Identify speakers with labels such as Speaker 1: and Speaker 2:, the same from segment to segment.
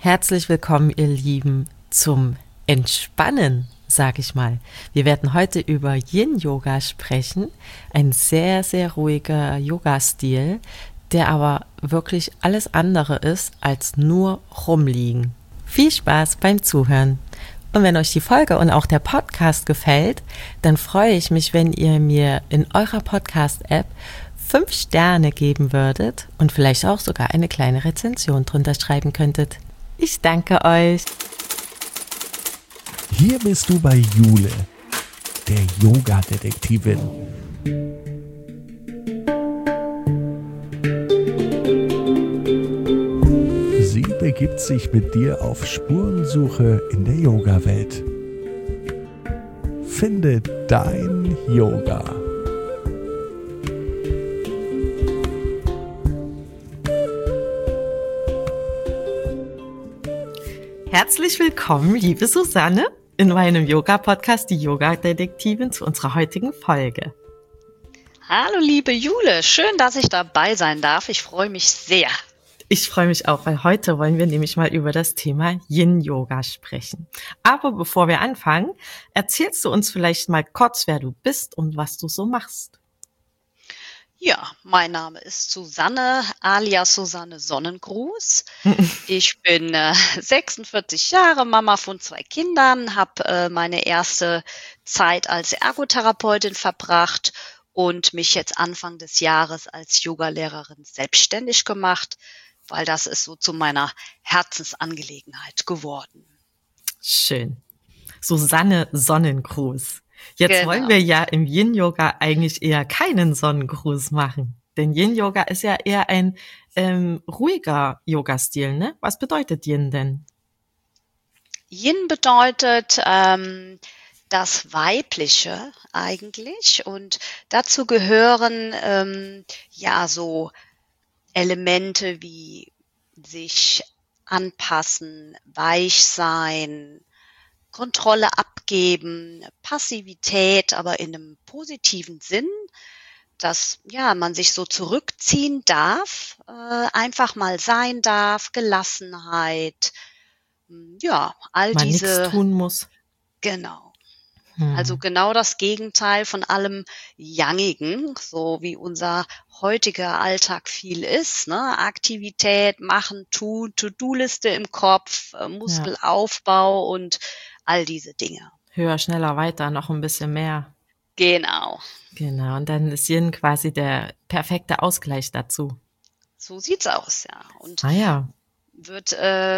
Speaker 1: Herzlich willkommen, ihr Lieben, zum Entspannen, sag ich mal. Wir werden heute über Yin-Yoga sprechen, ein sehr, sehr ruhiger Yoga-Stil, der aber wirklich alles andere ist als nur rumliegen. Viel Spaß beim Zuhören. Und wenn euch die Folge und auch der Podcast gefällt, dann freue ich mich, wenn ihr mir in eurer Podcast-App 5 Sterne geben würdet und vielleicht auch sogar eine kleine Rezension drunter schreiben könntet. Ich danke euch.
Speaker 2: Hier bist du bei Jule, der Yoga-Detektivin. Sie begibt sich mit dir auf Spurensuche in der Yoga-Welt. Finde dein Yoga.
Speaker 1: Herzlich willkommen, liebe Susanne, in meinem Yoga-Podcast, die Yoga-Detektivin, zu unserer heutigen Folge.
Speaker 3: Hallo, liebe Jule, schön, dass ich dabei sein darf. Ich freue mich sehr.
Speaker 1: Ich freue mich auch, weil heute wollen wir nämlich mal über das Thema Yin-Yoga sprechen. Aber bevor wir anfangen, erzählst du uns vielleicht mal kurz, wer du bist und was du so machst.
Speaker 3: Ja, mein Name ist Susanne, alias Susanne Sonnengruß. Ich bin 46 Jahre, Mama von 2 Kindern, habe meine erste Zeit als Ergotherapeutin verbracht und mich jetzt Anfang des Jahres als Yogalehrerin selbstständig gemacht, weil das ist so zu meiner Herzensangelegenheit geworden.
Speaker 1: Schön. Susanne Sonnengruß. Jetzt
Speaker 3: Genau.
Speaker 1: wollen wir ja im Yin-Yoga eigentlich eher keinen Sonnengruß machen. Denn Yin-Yoga ist ja eher ein ruhiger Yoga-Stil, ne? Was bedeutet Yin denn?
Speaker 3: Yin bedeutet das Weibliche eigentlich und dazu gehören ja so Elemente wie sich anpassen, weich sein, Kontrolle abgeben, Passivität, aber in einem positiven Sinn, dass ja man sich so zurückziehen darf, einfach mal sein darf, Gelassenheit, ja, all
Speaker 1: Man nichts
Speaker 3: diese,
Speaker 1: tun muss.
Speaker 3: genau. Also genau das Gegenteil von allem Yangigen, so wie unser heutiger Alltag viel ist, ne? Aktivität, machen, tun, To-Do-Liste im Kopf, Muskelaufbau und all diese Dinge.
Speaker 1: Höher, schneller, weiter, noch ein bisschen mehr.
Speaker 3: Genau,
Speaker 1: Genau, und dann ist Yin quasi der perfekte Ausgleich dazu.
Speaker 3: so sieht's aus, ja. Und
Speaker 1: Ah ja,
Speaker 3: wird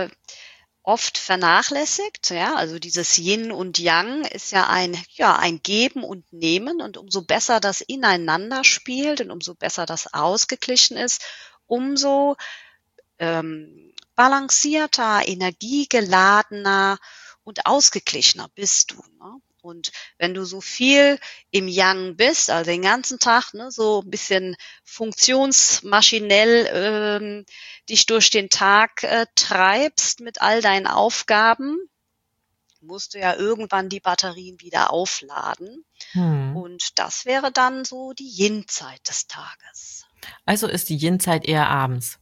Speaker 3: oft vernachlässigt, ja, also dieses Yin und Yang ist ja ein Geben und Nehmen und umso besser das ineinander spielt und umso besser das ausgeglichen ist, umso balancierter, energiegeladener und ausgeglichener bist du, ne? Und wenn du so viel im Yang bist, also den ganzen Tag, ne, so ein bisschen funktionsmaschinell dich durch den Tag treibst mit all deinen Aufgaben, musst du ja irgendwann die Batterien wieder aufladen. Und das wäre dann so die Yin-Zeit des Tages.
Speaker 1: also ist die Yin-Zeit eher abends.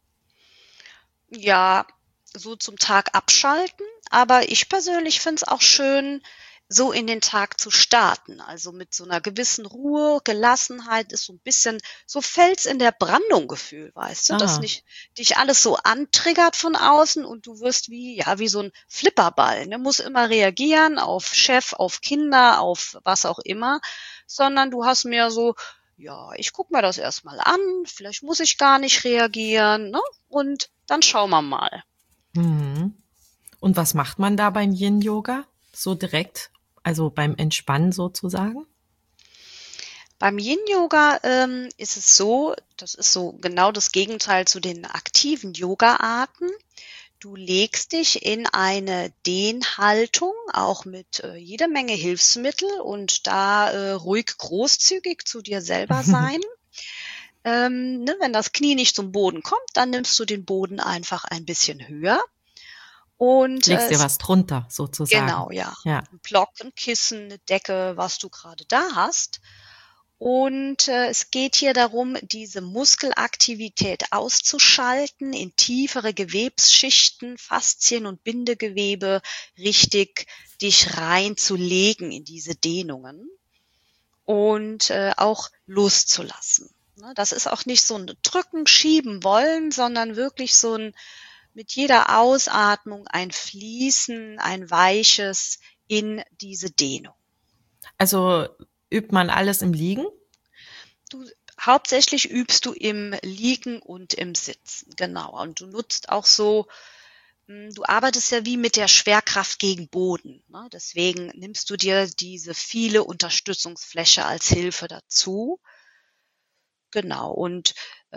Speaker 3: Ja, so zum Tag abschalten, aber ich persönlich finde es auch schön, so in den Tag zu starten. Also mit so einer gewissen Ruhe, Gelassenheit ist so ein bisschen so Fels in der Brandung Gefühl, weißt du, dass
Speaker 1: Ah.
Speaker 3: nicht dich alles so antriggert von außen und du wirst wie so ein Flipperball, ne? Muss immer reagieren auf Chef, auf Kinder, auf was auch immer, sondern du hast mehr so, ja, ich guck mir das erst mal an, vielleicht muss ich gar nicht reagieren, ne? Und dann schauen wir mal.
Speaker 1: Und was macht man da beim Yin-Yoga? So direkt, also beim Entspannen sozusagen?
Speaker 3: Beim Yin-Yoga ist es so, das ist so genau das Gegenteil zu den aktiven Yoga-Arten. Du legst dich in eine Dehnhaltung, auch mit jeder Menge Hilfsmittel und da ruhig großzügig zu dir selber sein. Ne, wenn das Knie nicht zum Boden kommt, dann nimmst du den Boden einfach ein bisschen höher. Und
Speaker 1: Legst dir was drunter sozusagen.
Speaker 3: genau, ja.
Speaker 1: Ja.
Speaker 3: Ein Block, ein Kissen, eine Decke, was du gerade da hast. Und es geht hier darum, diese Muskelaktivität auszuschalten, in tiefere Gewebsschichten, Faszien und Bindegewebe richtig dich reinzulegen in diese Dehnungen und auch loszulassen. Ne, das ist auch nicht so ein Drücken, Schieben wollen, sondern wirklich so ein mit jeder Ausatmung ein Fließen, ein weiches in diese Dehnung.
Speaker 1: Also übt man alles im Liegen?
Speaker 3: Hauptsächlich übst du im Liegen und im Sitzen, genau. Und du nutzt auch so, du arbeitest ja wie mit der Schwerkraft gegen Boden, ne? Deswegen nimmst du dir diese viele Unterstützungsfläche als Hilfe dazu. Genau. Und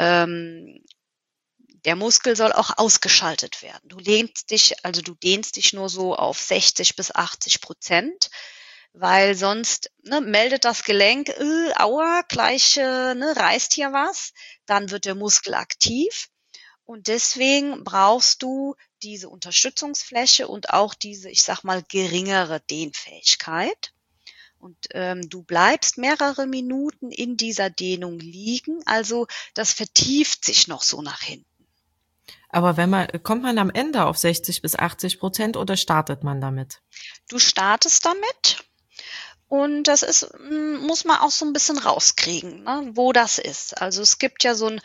Speaker 3: der Muskel soll auch ausgeschaltet werden. Du dehnst dich nur so auf 60-80%, weil sonst meldet das Gelenk, aua, gleich reißt hier was, dann wird der Muskel aktiv und deswegen brauchst du diese Unterstützungsfläche und auch diese, ich sag mal, geringere Dehnfähigkeit. Und du bleibst mehrere Minuten in dieser Dehnung liegen, also das vertieft sich noch so nach hinten.
Speaker 1: Aber kommt man am Ende auf 60-80% oder startet man damit?
Speaker 3: Du startest damit und das muss man auch so ein bisschen rauskriegen, ne, wo das ist. Also es gibt ja so ein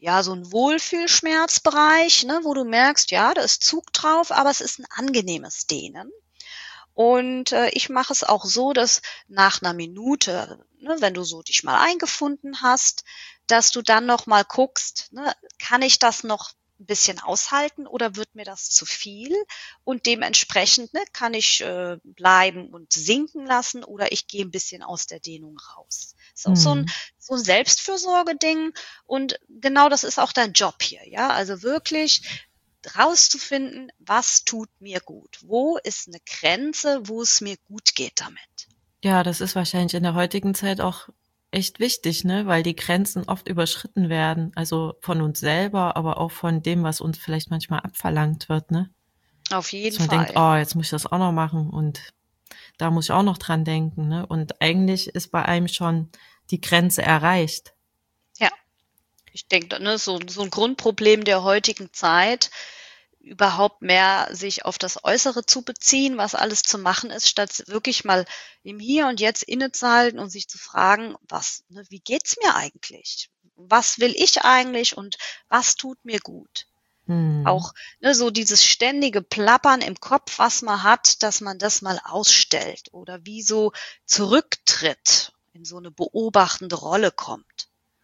Speaker 3: Wohlfühlschmerzbereich, ne, wo du merkst, ja, da ist Zug drauf, aber es ist ein angenehmes Dehnen. Und ich mache es auch so, dass nach einer Minute, ne, wenn du so dich mal eingefunden hast, dass du dann noch mal guckst, ne, kann ich das noch ein bisschen aushalten oder wird mir das zu viel? Und dementsprechend kann ich bleiben und sinken lassen oder ich gehe ein bisschen aus der Dehnung raus. Ist auch so ein Selbstfürsorge-Ding und genau das ist auch dein Job hier, ja? Also wirklich rauszufinden, was tut mir gut? Wo ist eine Grenze, wo es mir gut geht damit?
Speaker 1: Ja, das ist wahrscheinlich in der heutigen Zeit auch echt wichtig, ne, weil die Grenzen oft überschritten werden, also von uns selber, aber auch von dem, was uns vielleicht manchmal abverlangt wird, ne?
Speaker 3: Auf jeden
Speaker 1: Dass man
Speaker 3: Fall.
Speaker 1: denkt, oh, jetzt muss ich das auch noch machen und da muss ich auch noch dran denken, ne? Und eigentlich ist bei einem schon die Grenze erreicht.
Speaker 3: Ja, ich denke, so ein Grundproblem der heutigen Zeit, überhaupt mehr sich auf das Äußere zu beziehen, was alles zu machen ist, statt wirklich mal im Hier und Jetzt innezuhalten und sich zu fragen, wie geht's mir eigentlich? Was will ich eigentlich und was tut mir gut? Auch so dieses ständige Plappern im Kopf, was man hat, dass man das mal ausstellt oder wie so zurücktritt, in so eine beobachtende Rolle kommt.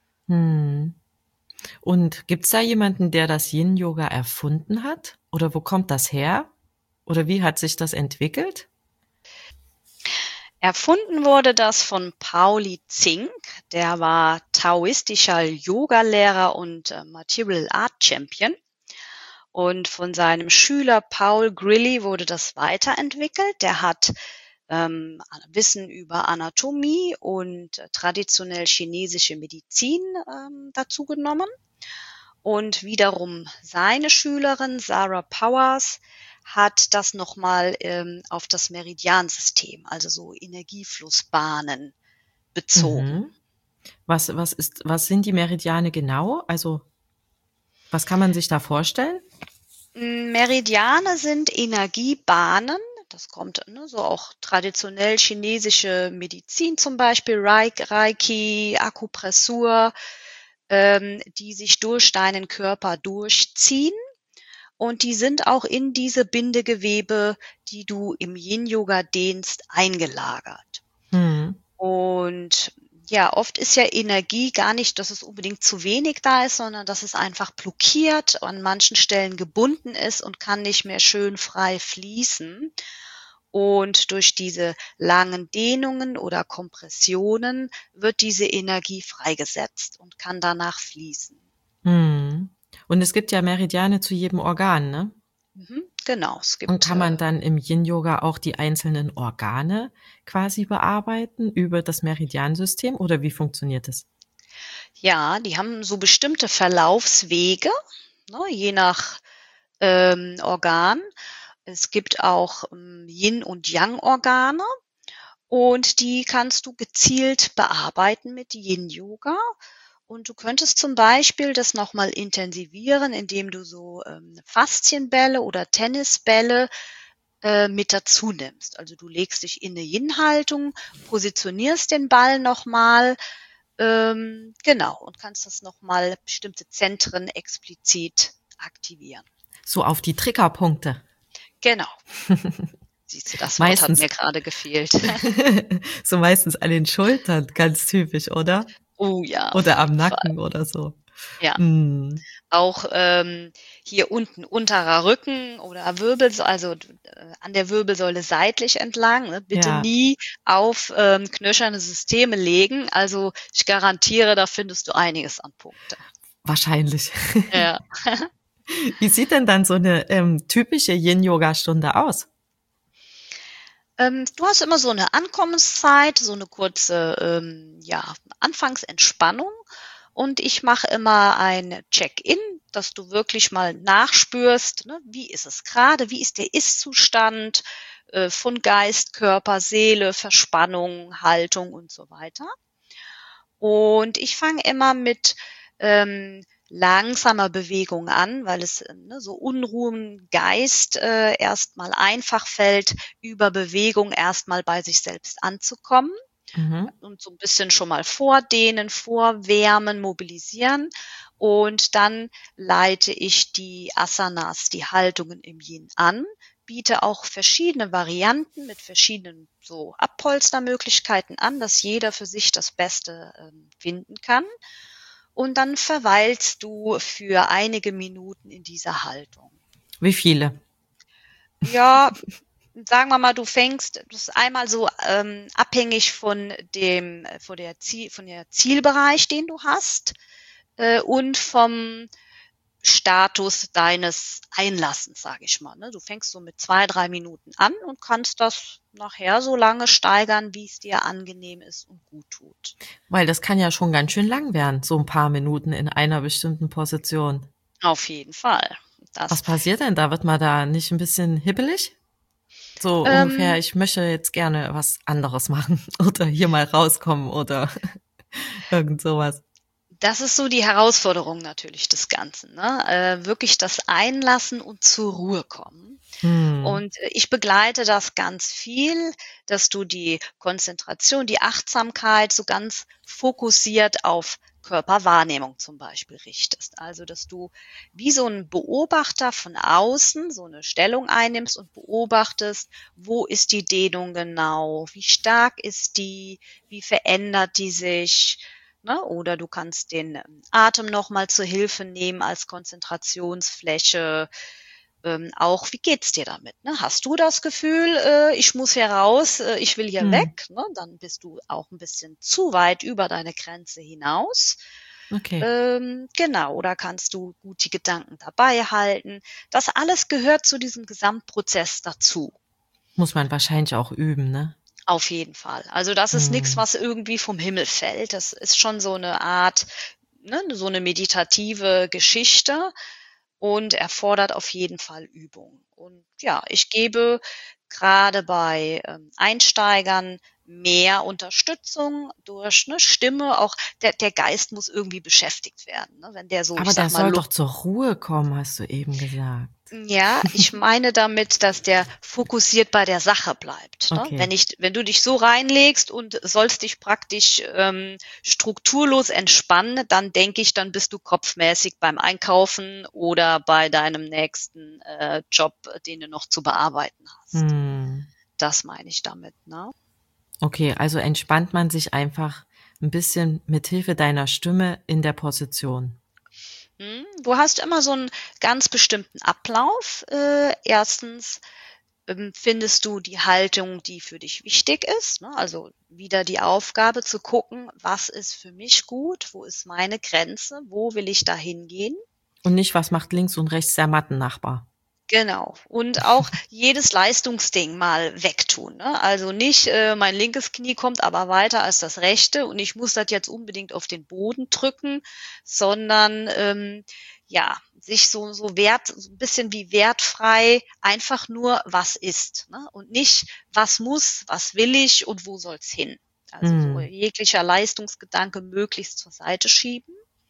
Speaker 1: Und gibt's da jemanden, der das Yin-Yoga erfunden hat? Oder wo kommt das her? Oder wie hat sich das entwickelt?
Speaker 3: Erfunden wurde das von Pauli Zink, der war taoistischer Yogalehrer und Martial Art Champion. Und von seinem Schüler Paul Grilly wurde das weiterentwickelt. Der hat Wissen über Anatomie und traditionell chinesische Medizin dazu genommen. Und wiederum seine Schülerin Sarah Powers hat das nochmal auf das Meridiansystem, also so Energieflussbahnen bezogen.
Speaker 1: Was sind die Meridiane genau? Also was kann man sich da vorstellen?
Speaker 3: Meridiane sind Energiebahnen. Das kommt so auch traditionell chinesische Medizin zum Beispiel, Reiki, Akupressur, die sich durch deinen Körper durchziehen. Und die sind auch in diese Bindegewebe, die du im Yin-Yoga dehnst, eingelagert. Und ja, oft ist ja Energie gar nicht, dass es unbedingt zu wenig da ist, sondern dass es einfach blockiert, an manchen Stellen gebunden ist und kann nicht mehr schön frei fließen. Und durch diese langen Dehnungen oder Kompressionen wird diese Energie freigesetzt und kann danach fließen.
Speaker 1: Und es gibt ja Meridiane zu jedem Organ, ne?
Speaker 3: Genau.
Speaker 1: Und kann man dann im Yin-Yoga auch die einzelnen Organe quasi bearbeiten über das Meridiansystem oder wie funktioniert das?
Speaker 3: Ja, die haben so bestimmte Verlaufswege, ne, je nach Organ. Es gibt auch Yin- und Yang-Organe Und die kannst du gezielt bearbeiten mit Yin-Yoga. Und du könntest zum Beispiel das nochmal intensivieren, indem du so Faszienbälle oder Tennisbälle mit dazu nimmst. Also du legst dich in eine Yin-Haltung, positionierst den Ball nochmal, genau, und kannst das nochmal bestimmte Zentren explizit aktivieren.
Speaker 1: So auf die Triggerpunkte.
Speaker 3: Genau. Siehst du, das Wort hat
Speaker 1: Meistens.
Speaker 3: mir gerade gefehlt.
Speaker 1: So meistens an den Schultern, ganz typisch, oder?
Speaker 3: Oh ja, auf
Speaker 1: Oder am
Speaker 3: jeden Fall.
Speaker 1: Nacken oder so.
Speaker 3: Ja.
Speaker 1: Mm.
Speaker 3: Auch hier unten unterer Rücken oder also an der Wirbelsäule seitlich entlang. Ne? Bitte
Speaker 1: Ja.
Speaker 3: nie auf knöcherne Systeme legen. Also ich garantiere, da findest du einiges an Punkte.
Speaker 1: Wahrscheinlich.
Speaker 3: Ja.
Speaker 1: Wie sieht denn dann so eine typische Yin-Yoga-Stunde aus?
Speaker 3: Du hast immer so eine Ankommenszeit, so eine kurze Anfangsentspannung. Und ich mache immer ein Check-in, dass du wirklich mal nachspürst, ne, wie ist es gerade, wie ist der Ist-Zustand von Geist, Körper, Seele, Verspannung, Haltung und so weiter. Und ich fange immer mit langsamer Bewegung an, weil es so Unruhe im Geist erstmal einfach fällt, über Bewegung erstmal bei sich selbst anzukommen.
Speaker 1: Mhm.
Speaker 3: Und so ein bisschen schon mal vordehnen, vorwärmen, mobilisieren. Und dann leite ich die Asanas, die Haltungen im Yin an, biete auch verschiedene Varianten mit verschiedenen so Abpolstermöglichkeiten an, dass jeder für sich das Beste finden kann. Und dann verweilst du für einige Minuten in dieser Haltung.
Speaker 1: Wie viele?
Speaker 3: Ja, sagen wir mal, du fängst, das ist einmal so abhängig von der Zielbereich, den du hast, und vom Status deines Einlassens, sage ich mal. Ne? Du fängst so mit 2-3 Minuten an und kannst das nachher so lange steigern, wie es dir angenehm ist und gut tut.
Speaker 1: Weil das kann ja schon ganz schön lang werden, so ein paar Minuten in einer bestimmten Position.
Speaker 3: Auf jeden Fall.
Speaker 1: Was passiert denn da? Wird man da nicht ein bisschen hibbelig? So ungefähr, ich möchte jetzt gerne was anderes machen oder hier mal rauskommen oder irgend sowas.
Speaker 3: Das ist so die Herausforderung natürlich des Ganzen, ne? Wirklich das Einlassen und zur Ruhe kommen. Und ich begleite das ganz viel, dass du die Konzentration, die Achtsamkeit so ganz fokussiert auf Körperwahrnehmung zum Beispiel richtest. Also, dass du wie so ein Beobachter von außen so eine Stellung einnimmst und beobachtest, wo ist die Dehnung genau, wie stark ist die, wie verändert die sich, ne? Oder du kannst den Atem nochmal zur Hilfe nehmen als Konzentrationsfläche. Auch, wie geht's dir damit? Ne? Hast du das Gefühl, ich muss hier raus, ich will hier weg? Ne? Dann bist du auch ein bisschen zu weit über deine Grenze hinaus.
Speaker 1: Okay.
Speaker 3: Genau, oder kannst du gut die Gedanken dabei halten? Das alles gehört zu diesem Gesamtprozess dazu.
Speaker 1: Muss man wahrscheinlich auch üben, ne?
Speaker 3: Auf jeden Fall. Also das ist nichts, was irgendwie vom Himmel fällt. Das ist schon so eine Art, ne, so eine meditative Geschichte und erfordert auf jeden Fall Übung. Und ja, ich gebe gerade bei Einsteigern mehr Unterstützung durch eine Stimme. Auch der Geist muss irgendwie beschäftigt werden. Ne? Wenn der so,
Speaker 1: Aber
Speaker 3: ich
Speaker 1: der
Speaker 3: sag mal,
Speaker 1: soll doch zur Ruhe kommen, hast du eben gesagt.
Speaker 3: ja, ich meine damit, dass der fokussiert bei der Sache bleibt. Ne?
Speaker 1: Okay.
Speaker 3: Wenn du dich so reinlegst und sollst dich praktisch strukturlos entspannen, dann denke ich, dann bist du kopfmäßig beim Einkaufen oder bei deinem nächsten Job, den du noch zu bearbeiten hast. Das meine ich damit, ne?
Speaker 1: Okay, also entspannt man sich einfach ein bisschen mit Hilfe deiner Stimme in der Position.
Speaker 3: Du hast immer so einen ganz bestimmten Ablauf. Erstens findest du die Haltung, die für dich wichtig ist. Ne? Also wieder die Aufgabe zu gucken, was ist für mich gut, wo ist meine Grenze, wo will ich da hingehen.
Speaker 1: Und nicht, was macht links und rechts der Mattennachbar.
Speaker 3: Genau. Und auch jedes Leistungsding mal wegtun, ne? Also nicht, mein linkes Knie kommt aber weiter als das rechte und ich muss das jetzt unbedingt auf den Boden drücken, sondern, ja, sich so 'n bisschen wie wertfrei einfach nur: „Was ist", ne? Und nicht: „Was muss, was will ich und wo soll's hin?" Also, so
Speaker 1: Hm.
Speaker 3: jeglicher Leistungsgedanke möglichst zur Seite schieben.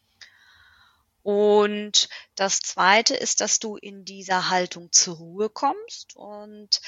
Speaker 3: Und das Zweite ist, dass du in dieser Haltung zur Ruhe kommst und,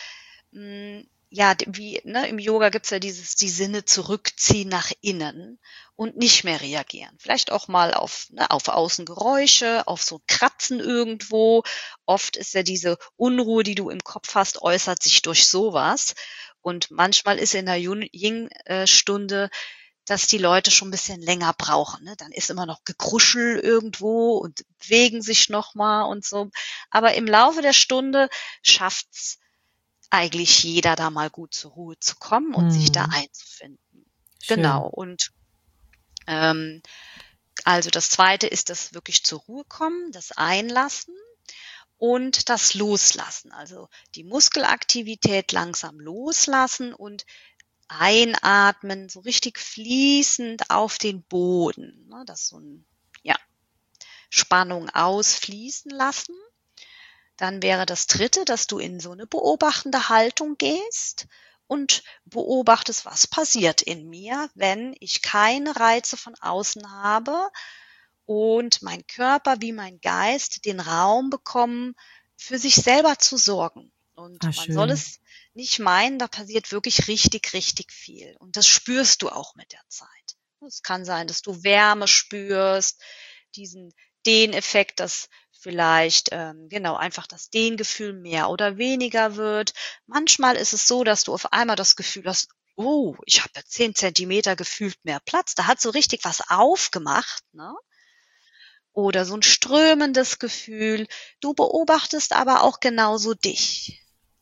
Speaker 3: ja, wie, ne, im Yoga gibt's ja die Sinne zurückziehen nach innen und nicht mehr reagieren. Vielleicht auch mal auf Außengeräusche, auf so 'n Kratzen irgendwo. Oft ist ja diese Unruhe, die du im Kopf hast, äußert sich durch sowas. Und manchmal ist in der Stunde, dass die Leute schon 'n bisschen länger brauchen, ne? Dann ist immer noch Gekruschel irgendwo und bewegen sich noch mal und so. Aber im Laufe der Stunde schafft's eigentlich jeder, da mal gut zur Ruhe zu kommen und sich da
Speaker 1: Hm.
Speaker 3: einzufinden. Genau.
Speaker 1: Schön.
Speaker 3: Und, ähm, also das Zweite ist das wirklich zur Ruhe kommen, das Einlassen und das Loslassen. Also die Muskelaktivität langsam loslassen und einatmen, so richtig fließend auf den Boden, ne, das so 'n, ja, Spannung ausfließen lassen. Dann wäre das Dritte, dass du in so 'ne beobachtende Haltung gehst und beobachtest, was passiert in mir, wenn ich keine Reize von außen habe und mein Körper wie mein Geist den Raum bekommen, für sich selber zu sorgen. Und
Speaker 1: Ah,
Speaker 3: man soll
Speaker 1: schön.
Speaker 3: es nicht meinen, da passiert wirklich richtig, richtig viel. Und das spürst du auch mit der Zeit. Es kann sein, dass du Wärme spürst, diesen Dehneffekt, dass vielleicht, genau, einfach das Dehngefühl mehr oder weniger wird. Manchmal ist es so, dass du auf einmal das Gefühl hast: „Oh, ich habe ja 10 Zentimeter gefühlt mehr Platz." Da hat so richtig was aufgemacht, ne? Oder so 'n strömendes Gefühl. Du beobachtest aber auch genauso dich.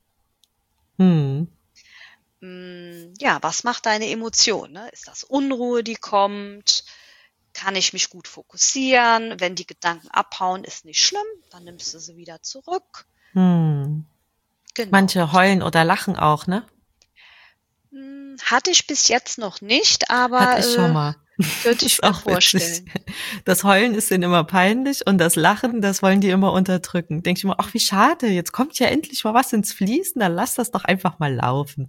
Speaker 1: Mhm.
Speaker 3: Ja, was macht deine Emotion, ne? Ist das Unruhe, die kommt? Kann ich mich gut fokussieren? Wenn die Gedanken abhauen, ist nicht schlimm, dann nimmst du sie wieder zurück.
Speaker 1: Hm.
Speaker 3: Genau,
Speaker 1: Manche heulen oder lachen auch, ne?
Speaker 3: hatte ich bis jetzt noch nicht,
Speaker 1: Hatte
Speaker 3: aber,
Speaker 1: ich schon mal.
Speaker 3: könnte ich
Speaker 1: Ist
Speaker 3: mir
Speaker 1: auch witzig.
Speaker 3: vorstellen.
Speaker 1: Das Heulen ist denen immer peinlich und das Lachen, das wollen die immer unterdrücken. Denke ich immer: „Ach, wie schade, jetzt kommt ja endlich mal was ins Fließen, dann lass das doch einfach mal laufen."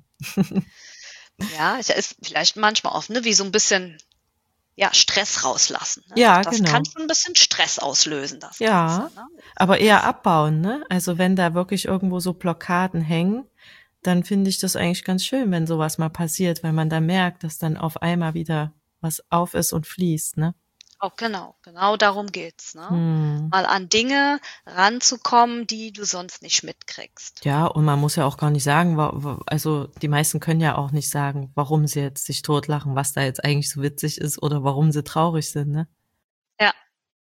Speaker 3: Ja, es ist vielleicht manchmal auch, ne, wie so 'n bisschen, ja, Stress rauslassen, ne?
Speaker 1: Ja,
Speaker 3: Das kann
Speaker 1: genau.
Speaker 3: schon 'n bisschen Stress auslösen, das Ganze,
Speaker 1: Ja,
Speaker 3: ne?
Speaker 1: aber eher abbauen, ne? Also, wenn da wirklich irgendwo so Blockaden hängen, dann finde ich das eigentlich ganz schön, wenn so was mal passiert, weil man dann merkt, dass dann auf einmal wieder was auf ist und fließt, ne?
Speaker 3: Oh, genau darum geht's, ne?
Speaker 1: Mhm.
Speaker 3: Mal an Dinge ranzukommen, die du sonst nicht mitkriegst.
Speaker 1: Ja, und man muss ja auch gar nicht sagen, also die meisten können ja auch nicht sagen, warum sie jetzt sich totlachen, was da jetzt eigentlich so witzig ist oder warum sie traurig sind, ne?
Speaker 3: Ja,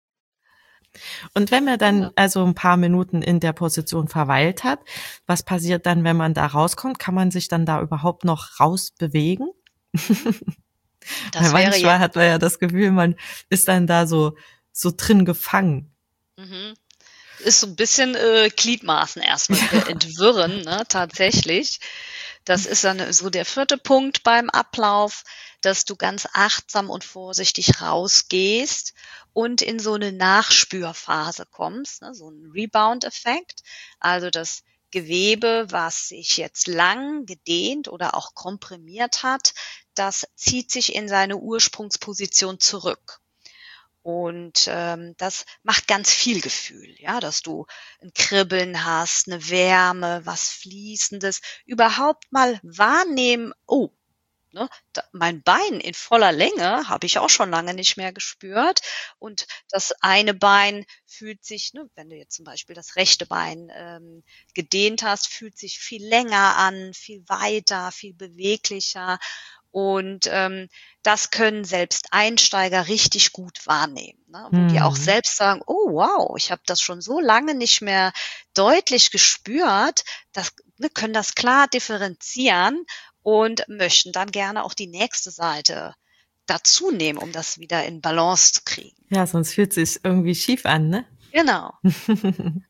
Speaker 1: Und wenn man
Speaker 3: genau.
Speaker 1: dann also ein paar Minuten in der Position verweilt hat, was passiert dann, wenn man da rauskommt? Kann man sich dann da überhaupt noch rausbewegen?
Speaker 3: Mhm.
Speaker 1: Weil
Speaker 3: Das wäre
Speaker 1: manchmal
Speaker 3: jetzt
Speaker 1: hat man ja das Gefühl, man ist dann da so drin gefangen.
Speaker 3: mhm. Ist so 'n bisschen, Gliedmaßen erst mal wieder
Speaker 1: Ja.
Speaker 3: entwirren, ne, tatsächlich. Das ist dann so der vierte Punkt beim Ablauf, dass du ganz achtsam und vorsichtig rausgehst und in so 'ne Nachspürphase kommst, ne, so 'n Rebound-Effekt. Also, das Gewebe, was sich jetzt lang gedehnt oder auch komprimiert hat, das zieht sich in seine Ursprungsposition zurück. Und, das macht ganz viel Gefühl, ja, dass du 'n Kribbeln hast, 'ne Wärme, was Fließendes, überhaupt mal wahrnehmen: „Oh, ne, da mein Bein in voller Länge habe ich auch schon lange nicht mehr gespürt." Und das eine Bein fühlt sich, ne, wenn du jetzt zum Beispiel das rechte Bein, gedehnt hast, fühlt sich viel länger an, viel weiter, viel beweglicher. Und, das können selbst Einsteiger richtig gut wahrnehmen, ne, wo die auch
Speaker 1: Mhm.
Speaker 3: selbst sagen: „Oh wow, ich habe das schon so lange nicht mehr deutlich gespürt." Das, ne, können das klar differenzieren und möchten dann gerne auch die nächste Seite dazu nehmen, um das wieder in Balance zu kriegen.
Speaker 1: Ja, sonst fühlt sich's irgendwie schief an, ne?
Speaker 3: Genau.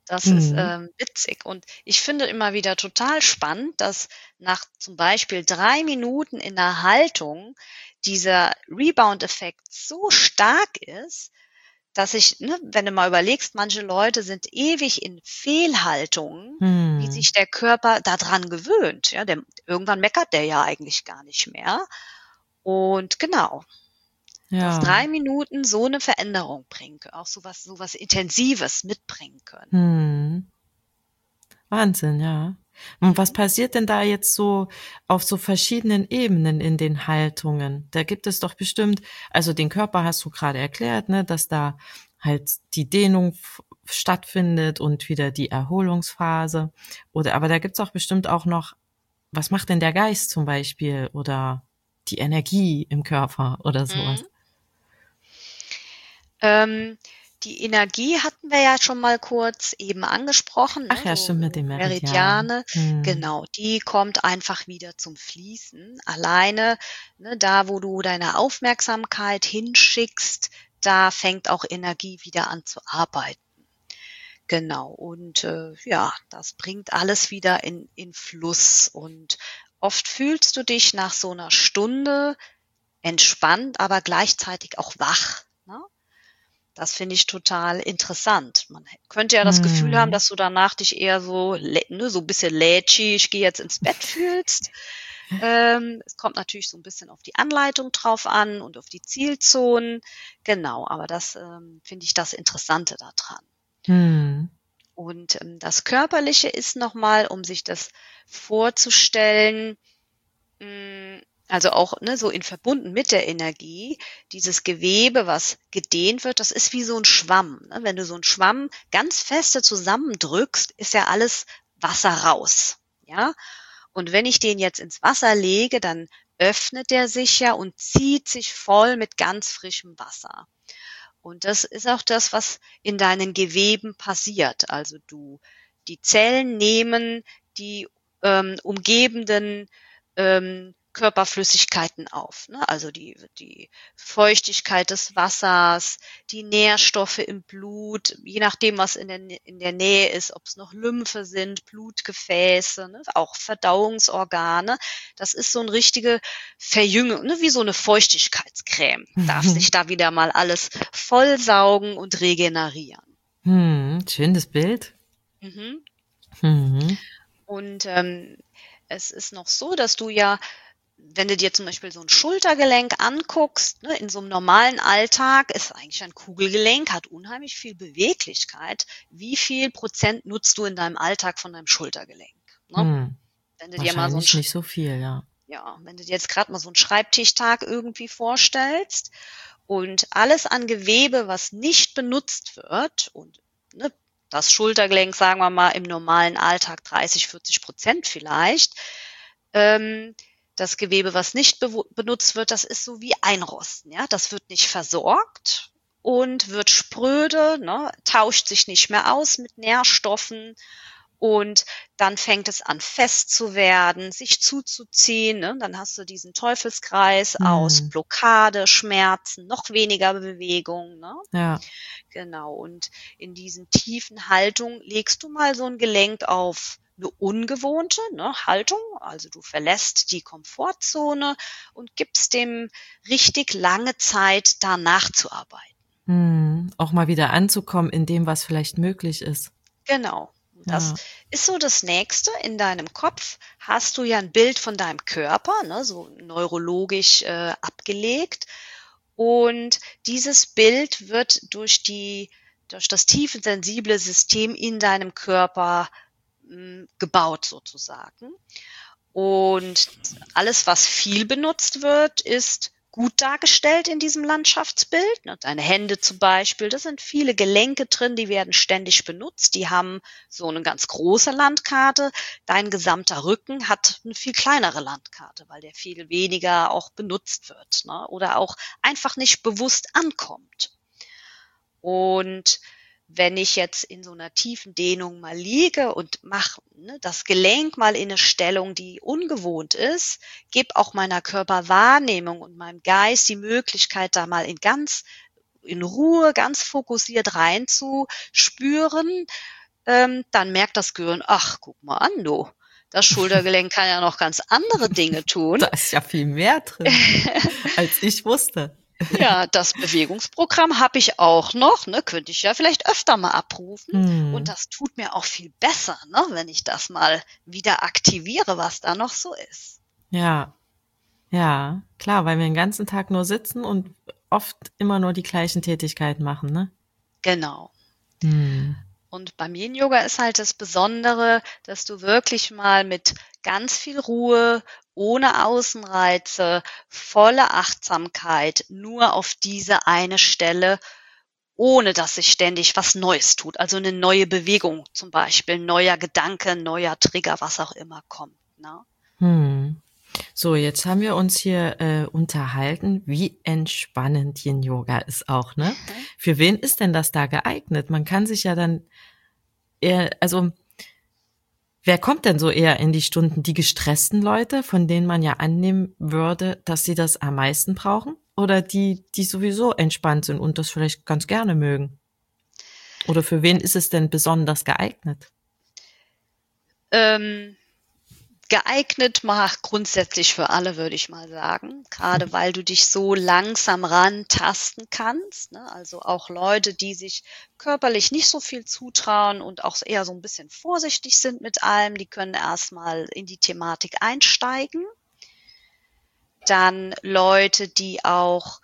Speaker 3: Das ist
Speaker 1: Mhm.
Speaker 3: witzig. Und ich finde immer wieder total spannend, dass nach zum Beispiel 3 Minuten in der Haltung dieser Rebound-Effekt so stark ist, dass wenn du mal überlegst, manche Leute sind ewig in Fehlhaltungen, wie
Speaker 1: Hm.
Speaker 3: sich der Körper daran gewöhnt. Ja, irgendwann meckert der ja eigentlich gar nicht mehr. Und genau, dass
Speaker 1: Ja.
Speaker 3: 3 Minuten so eine Veränderung bringen können, auch sowas Intensives mitbringen können.
Speaker 1: Hm. Wahnsinn, ja. Und was
Speaker 3: Mhm.
Speaker 1: passiert denn da jetzt so auf so verschiedenen Ebenen in den Haltungen? Da gibt es doch bestimmt, also den Körper hast du gerade erklärt, ne, dass da halt die Dehnung stattfindet und wieder die Erholungsphase. Oder, aber da gibt's auch bestimmt auch noch, was macht denn der Geist zum Beispiel oder die Energie im Körper oder sowas?
Speaker 3: Mhm. Ähm, die Energie hatten wir ja schon mal kurz eben angesprochen,
Speaker 1: Ach
Speaker 3: ne,
Speaker 1: ja,
Speaker 3: so
Speaker 1: stimmt mit den Meridianen.
Speaker 3: Meridiane.
Speaker 1: Hm.
Speaker 3: Genau, die kommt einfach wieder zum Fließen. Alleine, ne, da wo du deine Aufmerksamkeit hinschickst, da fängt auch Energie wieder an zu arbeiten. Genau, und ja, das bringt alles wieder in Fluss. Und oft fühlst du dich nach so einer Stunde entspannt, aber gleichzeitig auch wach. Ne? Das finde ich total interessant. Man könnte ja das Gefühl haben,
Speaker 1: Hm.
Speaker 3: dass du danach dich eher so, ne, so ein bisschen lätschig, ich gehe jetzt ins Bett fühlst. Es kommt natürlich so ein bisschen auf die Anleitung drauf an und auf die Zielzonen. Genau, aber das finde ich das Interessante daran.
Speaker 1: Hm.
Speaker 3: Und das Körperliche ist nochmal, um sich das vorzustellen, also auch ne, so in verbunden mit der Energie, dieses Gewebe, was gedehnt wird, das ist wie so ein Schwamm. Ne? Wenn du so einen Schwamm ganz feste zusammendrückst, ist ja alles Wasser raus. Ja? Und wenn ich den jetzt ins Wasser lege, dann öffnet der sich ja und zieht sich voll mit ganz frischem Wasser. Und das ist auch das, was in deinen Geweben passiert. Also die Zellen nehmen die umgebenden Körperflüssigkeiten auf. Ne? Also die Feuchtigkeit des Wassers, die Nährstoffe im Blut, je nachdem, was in der Nähe ist, ob es noch Lymphe sind, Blutgefäße, ne? Auch Verdauungsorgane. Das ist so eine richtige Verjüngung, ne? Wie so eine Feuchtigkeitscreme. Darf sich da wieder mal alles vollsaugen und regenerieren.
Speaker 1: Hm. Schönes Bild.
Speaker 3: Mhm.
Speaker 1: Mhm.
Speaker 3: Und es ist noch so, dass du ja, wenn du dir zum Beispiel so ein Schultergelenk anguckst, ne, in so einem normalen Alltag ist eigentlich ein Kugelgelenk, hat unheimlich viel Beweglichkeit. Wie viel Prozent nutzt du in deinem Alltag von deinem Schultergelenk? Ne?
Speaker 1: Hm.
Speaker 3: Wenn du dir mal so ein,
Speaker 1: Wahrscheinlich nicht so viel, ja.
Speaker 3: ja, wenn du dir jetzt gerade mal so einen Schreibtischtag irgendwie vorstellst und alles an Gewebe, was nicht benutzt wird und ne, das Schultergelenk, sagen wir mal, im normalen Alltag 30-40% vielleicht, ähm, das Gewebe, was nicht benutzt wird, das ist so wie Einrosten. Ja? Das wird nicht versorgt und wird spröde, ne? Tauscht sich nicht mehr aus mit Nährstoffen und dann fängt es an fest zu werden, sich zuzuziehen. Ne? Dann hast du diesen Teufelskreis aus
Speaker 1: Hm.
Speaker 3: Blockade, Schmerzen, noch weniger Bewegung. Ne?
Speaker 1: Ja.
Speaker 3: Genau, und in diesen tiefen Haltungen legst du mal so ein Gelenk auf eine ungewohnte ne, Haltung. Also du verlässt die Komfortzone und gibst dem richtig lange Zeit, da nachzuarbeiten.
Speaker 1: Hm. Auch mal wieder anzukommen in dem, was vielleicht möglich ist.
Speaker 3: Genau. Das
Speaker 1: Ja.
Speaker 3: ist so das Nächste. In deinem Kopf hast du ja ein Bild von deinem Körper, ne, so neurologisch abgelegt. Und dieses Bild wird durch das tiefensensible System in deinem Körper gebaut sozusagen. Und alles, was viel benutzt wird, ist gut dargestellt in diesem Landschaftsbild. Deine Hände zum Beispiel, da sind viele Gelenke drin, die werden ständig benutzt. Die haben so eine ganz große Landkarte. Dein gesamter Rücken hat eine viel kleinere Landkarte, weil der viel weniger auch benutzt wird, ne? Oder auch einfach nicht bewusst ankommt. Und wenn ich jetzt in so einer tiefen Dehnung mal liege und mache ne, das Gelenk mal in eine Stellung, die ungewohnt ist, gebe auch meiner Körperwahrnehmung und meinem Geist die Möglichkeit, da mal in Ruhe, ganz fokussiert reinzuspüren, dann merkt das Gehirn, ach, guck mal an, du. Das Schultergelenk kann ja noch ganz andere Dinge tun.
Speaker 1: Da ist ja viel mehr drin, als ich wusste.
Speaker 3: Ja, das Bewegungsprogramm habe ich auch noch, ne, könnte ich ja vielleicht öfter mal abrufen. Und das tut mir auch viel besser, ne, wenn ich das mal wieder aktiviere, was da noch so ist.
Speaker 1: Ja, ja, klar, weil wir den ganzen Tag nur sitzen und oft immer nur die gleichen Tätigkeiten machen, ne?
Speaker 3: Genau. Und beim Yin-Yoga ist halt das Besondere, dass du wirklich mal mit ganz viel Ruhe, ohne Außenreize, volle Achtsamkeit nur auf diese eine Stelle, ohne dass sich ständig was Neues tut. Also eine neue Bewegung zum Beispiel, neuer Gedanke, neuer Trigger, was auch immer kommt. Ne?
Speaker 1: So, jetzt haben wir uns hier unterhalten, wie entspannend Yin-Yoga ist auch, ne? Für wen ist denn das da geeignet? Man kann sich ja dann eher, also wer kommt denn so eher in die Stunden? Die gestressten Leute, von denen man ja annehmen würde, dass sie das am meisten brauchen? Oder die sowieso entspannt sind und das vielleicht ganz gerne mögen? Oder für wen ist es denn besonders geeignet?
Speaker 3: Geeignet macht grundsätzlich für alle, würde ich mal sagen. Gerade weil du dich so langsam rantasten kannst. Ne? Also auch Leute, die sich körperlich nicht so viel zutrauen und auch eher so ein bisschen vorsichtig sind mit allem, die können erstmal in die Thematik einsteigen. Dann Leute, die auch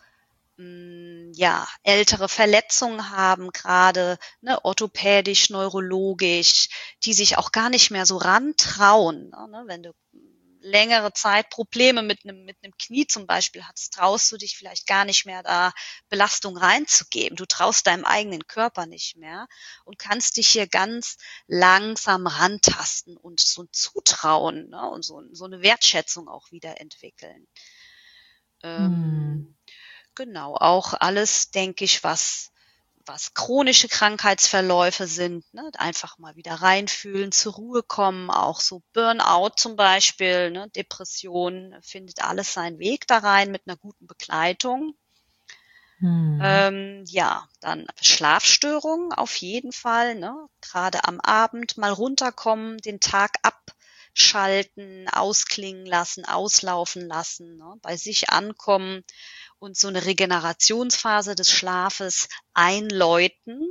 Speaker 3: ältere Verletzungen haben, gerade ne, orthopädisch, neurologisch, die sich auch gar nicht mehr so rantrauen. Ne? Wenn du längere Zeit Probleme mit einem Knie zum Beispiel hast, traust du dich vielleicht gar nicht mehr da Belastung reinzugeben. Du traust deinem eigenen Körper nicht mehr und kannst dich hier ganz langsam rantasten und so ein Zutrauen, ne, und so eine Wertschätzung auch wieder entwickeln. Genau, auch alles, denke ich, was chronische Krankheitsverläufe sind, ne? Einfach mal wieder reinfühlen, zur Ruhe kommen, auch so Burnout zum Beispiel, ne? Depression, findet alles seinen Weg da rein mit einer guten Begleitung. Dann Schlafstörungen auf jeden Fall, ne? Gerade am Abend mal runterkommen, den Tag abschalten, ausklingen lassen, auslaufen lassen, ne? Bei sich ankommen und so eine Regenerationsphase des Schlafes einläuten.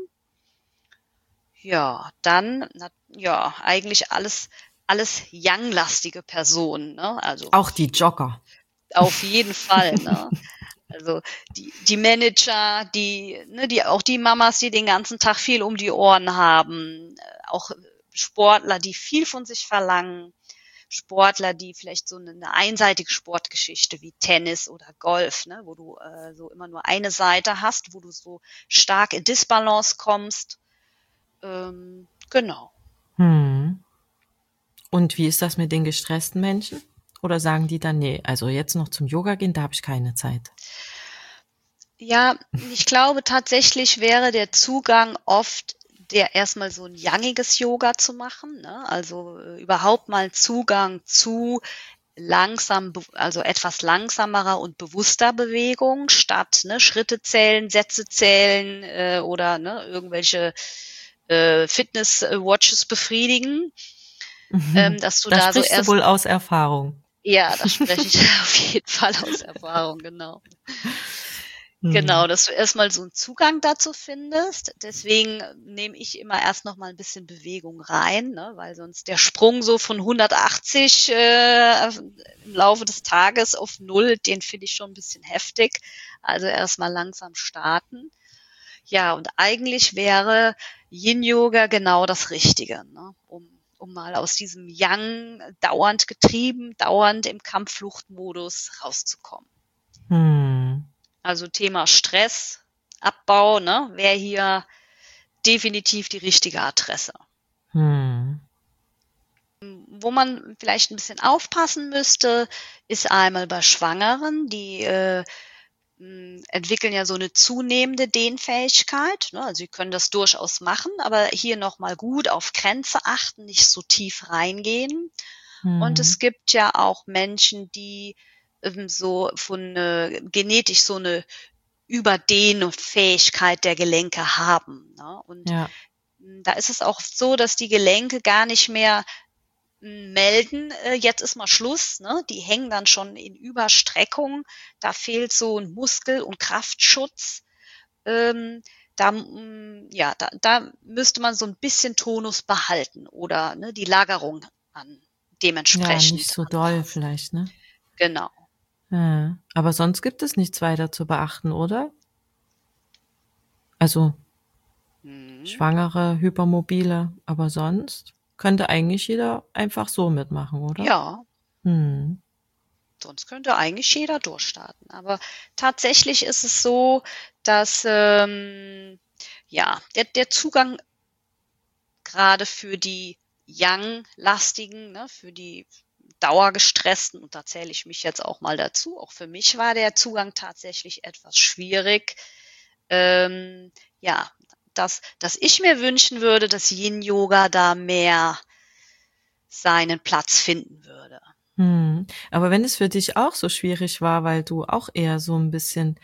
Speaker 3: Ja, dann, eigentlich alles Yang-lastige Personen, ne? Also
Speaker 1: auch die Jogger.
Speaker 3: Auf jeden Fall, ne? Also die Manager, auch die Mamas, die den ganzen Tag viel um die Ohren haben, auch Sportler, die viel von sich verlangen, Sportler, die vielleicht so eine einseitige Sportgeschichte wie Tennis oder Golf, ne, wo du so immer nur eine Seite hast, wo du so stark in Disbalance kommst. Genau.
Speaker 1: Und wie ist das mit den gestressten Menschen? Oder sagen die dann, nee, also jetzt noch zum Yoga gehen, da habe ich keine Zeit?
Speaker 3: Ja, ich glaube tatsächlich wäre der Zugang oft der erstmal so ein yangiges Yoga zu machen, ne? Also überhaupt mal Zugang zu also etwas langsamerer und bewusster Bewegung statt ne, Schritte zählen, Sätze zählen oder ne, irgendwelche Fitness-Watches befriedigen. Dass du da
Speaker 1: sprichst
Speaker 3: so erst
Speaker 1: du wohl aus Erfahrung.
Speaker 3: Ja, da spreche ich auf jeden Fall aus Erfahrung, genau. Genau, dass du erstmal so einen Zugang dazu findest. Deswegen nehme ich immer erst noch mal ein bisschen Bewegung rein, ne? Weil sonst der Sprung so von 180 im Laufe des Tages auf 0, den finde ich schon ein bisschen heftig. Also erstmal langsam starten. Ja, und eigentlich wäre Yin-Yoga genau das Richtige, ne? Um mal aus diesem Yang dauernd getrieben, dauernd im Kampffluchtmodus rauszukommen. Also Thema Stress, Abbau, ne, wäre hier definitiv die richtige Adresse. Wo man vielleicht ein bisschen aufpassen müsste, ist einmal bei Schwangeren, die entwickeln ja so eine zunehmende Dehnfähigkeit. Ne? Also sie können das durchaus machen, aber hier nochmal gut auf Grenze achten, nicht so tief reingehen. Und es gibt ja auch Menschen, die so genetisch so eine Überdehnfähigkeit der Gelenke haben. Ne? Und Da ist es auch so, dass die Gelenke gar nicht mehr melden, jetzt ist mal Schluss, ne? Die hängen dann schon in Überstreckung. Da fehlt so ein Muskel- und Kraftschutz. Da müsste man so ein bisschen Tonus behalten oder ne, die Lagerung
Speaker 1: Ja,
Speaker 3: dementsprechend
Speaker 1: nicht so doll
Speaker 3: anpassen.
Speaker 1: vielleicht, ne?
Speaker 3: Genau.
Speaker 1: Ja. Aber sonst gibt es nichts weiter zu beachten, oder? Also
Speaker 3: Mhm.
Speaker 1: Schwangere, Hypermobile, aber sonst könnte eigentlich jeder einfach so mitmachen, oder?
Speaker 3: Ja,
Speaker 1: Mhm.
Speaker 3: sonst könnte eigentlich jeder durchstarten. Aber tatsächlich ist es so, dass ja, der Zugang gerade für die Yang-Lastigen, ne, für die Dauergestressten, und da zähle ich mich jetzt auch mal dazu, auch für mich war der Zugang tatsächlich etwas schwierig. Ähm, ja, dass ich mir wünschen würde, dass Yin-Yoga da mehr seinen Platz finden würde.
Speaker 1: Mhm. Aber wenn es für dich auch so schwierig war, weil du auch eher so ein bisschen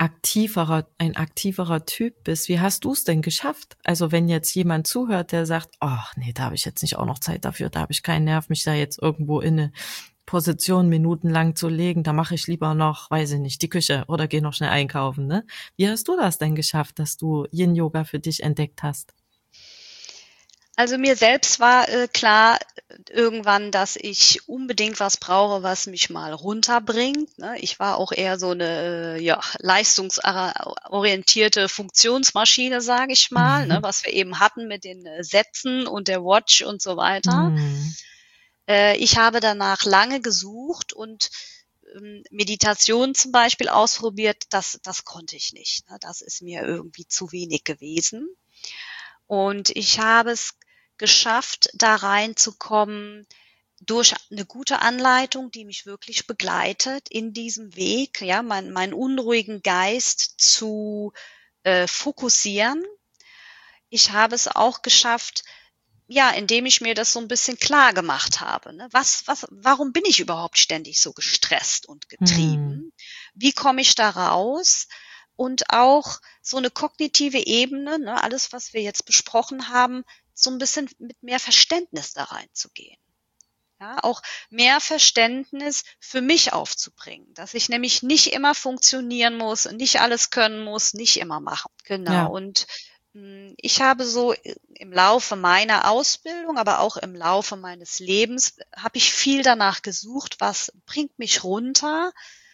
Speaker 1: ein aktiverer Typ bist, wie hast du es denn geschafft? Also wenn jetzt jemand zuhört, der sagt, ach nee, da habe ich jetzt nicht auch noch Zeit dafür, da habe ich keinen Nerv, mich da jetzt irgendwo in eine Position minutenlang zu legen, da mache ich lieber noch, weiß ich nicht, die Küche oder gehe noch schnell einkaufen, ne? Wie hast du das denn geschafft, dass du Yin-Yoga für dich entdeckt hast?
Speaker 3: Also mir selbst war klar irgendwann, dass ich unbedingt was brauche, was mich mal runterbringt. Ne? Ich war auch eher so eine ja, leistungsorientierte Funktionsmaschine, sage ich mal, ne? Was wir eben hatten mit den Sätzen und der Watch und so weiter.
Speaker 1: Hm.
Speaker 3: Ich habe danach lange gesucht und Meditation zum Beispiel ausprobiert. Das konnte ich nicht. Ne? Das ist mir irgendwie zu wenig gewesen. Und ich habe es geschafft, da reinzukommen durch eine gute Anleitung, die mich wirklich begleitet in diesem Weg, ja, meinen unruhigen Geist zu fokussieren. Ich habe es auch geschafft, ja, indem ich mir das so ein bisschen klar gemacht habe. Ne? Warum bin ich überhaupt ständig so gestresst und
Speaker 1: Hm.
Speaker 3: getrieben? Wie komme ich da raus? Und auch so eine kognitive Ebene, ne, alles, was wir jetzt besprochen haben, so ein bisschen mit mehr Verständnis da reinzugehen. Ja, auch mehr Verständnis für mich aufzubringen, dass ich nämlich nicht immer funktionieren muss, nicht alles können muss, nicht immer machen. Genau.
Speaker 1: Ja.
Speaker 3: Und ich habe so im Laufe meiner Ausbildung, aber auch im Laufe meines Lebens, habe ich viel danach gesucht, was bringt mich runter,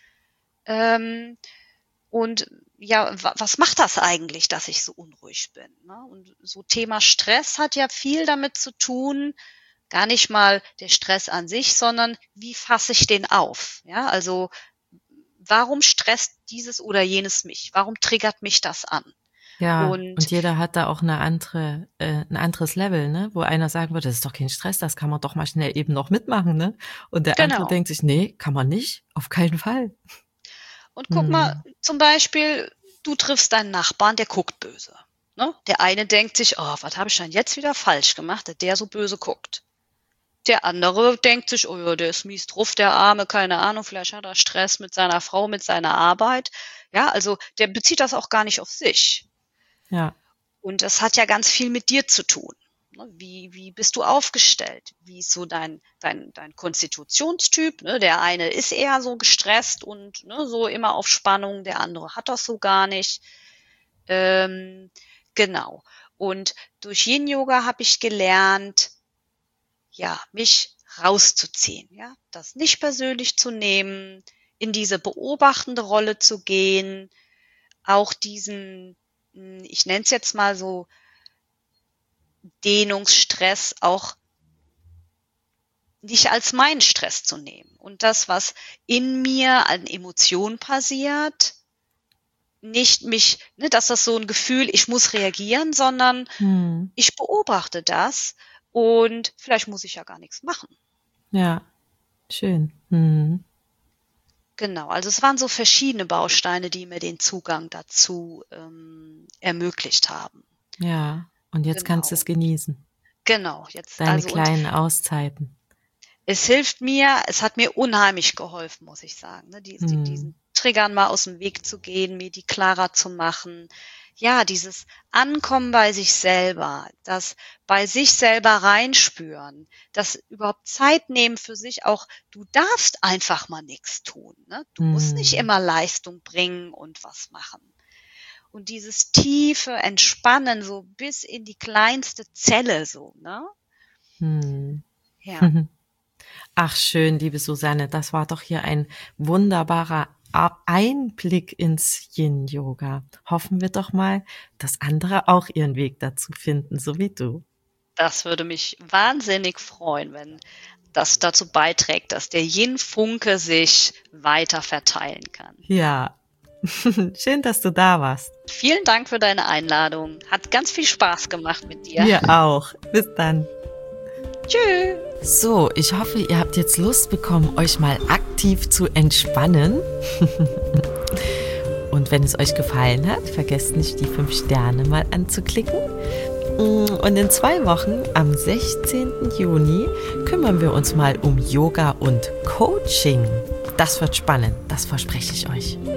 Speaker 3: ähm, und ja, was macht das eigentlich, dass ich so unruhig bin? Ne? Und so Thema Stress hat ja viel damit zu tun, gar nicht mal der Stress an sich, sondern wie fasse ich den auf? Ja, also warum stresst dieses oder jenes mich? Warum triggert mich das an?
Speaker 1: Ja,
Speaker 3: Und
Speaker 1: und jeder hat da auch ein anderes Level, ne? Wo einer sagen würde, das ist doch kein Stress, das kann man doch mal schnell eben noch mitmachen, ne? Und der andere
Speaker 3: genau.
Speaker 1: denkt sich, nee, kann man nicht, auf keinen Fall.
Speaker 3: Und guck mal,
Speaker 1: Hm.
Speaker 3: zum Beispiel, du triffst deinen Nachbarn, der guckt böse. Ne? Der eine denkt sich, oh, was habe ich denn jetzt wieder falsch gemacht, dass der so böse guckt? Der andere denkt sich, oh ja, der ist mies drauf, der Arme, keine Ahnung, vielleicht hat er Stress mit seiner Frau, mit seiner Arbeit. Ja, also der bezieht das auch gar nicht auf sich.
Speaker 1: Ja,
Speaker 3: Und das hat ja ganz viel mit dir zu tun. Ne? Wie bist du aufgestellt? Wie ist so dein Konstitutionstyp? Ne? Der eine ist eher so gestresst und ne, so immer auf Spannung, der andere hat das so gar nicht. Ähm, genau. Und durch Yin Yoga habe ich gelernt, ja, mich rauszuziehen, ja, das nicht persönlich zu nehmen, in diese beobachtende Rolle zu gehen, auch diesen, ich nenne es jetzt mal so, Dehnungsstress auch nicht als meinen Stress zu nehmen. Und das, was in mir an Emotionen passiert, nicht mich, ne, dass das so ein Gefühl, ich muss reagieren, sondern
Speaker 1: hm.
Speaker 3: ich beobachte das und vielleicht muss ich ja gar nichts machen.
Speaker 1: Ja, schön. Hm.
Speaker 3: Genau, also es waren so verschiedene Bausteine, die mir den Zugang dazu ermöglicht haben.
Speaker 1: Ja, und jetzt kannst du
Speaker 3: Genau,
Speaker 1: es genießen.
Speaker 3: genau, jetzt
Speaker 1: Deine
Speaker 3: also und
Speaker 1: kleinen Auszeiten.
Speaker 3: es hilft mir, es hat mir unheimlich geholfen, muss ich sagen, ne,
Speaker 1: Hm.
Speaker 3: diesen Triggern mal aus dem Weg zu gehen, mir die klarer zu machen. ja, dieses Ankommen bei sich selber, das bei sich selber reinspüren, das überhaupt Zeit nehmen für sich auch, du darfst einfach mal nichts tun, ne? Du musst nicht immer Leistung bringen und was machen. Und dieses tiefe Entspannen so bis in die kleinste Zelle so, ne? Ja.
Speaker 1: Ach schön, liebe Susanne, das war doch hier ein wunderbarer Einblick ins Yin-Yoga. Hoffen wir doch mal, dass andere auch ihren Weg dazu finden, so wie du.
Speaker 3: Das würde mich wahnsinnig freuen, wenn das dazu beiträgt, dass der Yin-Funke sich weiter verteilen kann.
Speaker 1: Ja, schön, dass du da warst.
Speaker 3: Vielen Dank für deine Einladung. Hat ganz viel Spaß gemacht mit dir.
Speaker 1: Mir auch. Bis dann.
Speaker 3: Tschüss.
Speaker 1: So, ich hoffe, ihr habt jetzt Lust bekommen, euch mal aktiv zu entspannen. Und wenn es euch gefallen hat, vergesst nicht, die 5 Sterne mal anzuklicken. Und in 2 Wochen, am 16. Juni, kümmern wir uns mal um Yoga und Coaching. Das wird spannend, das verspreche ich euch.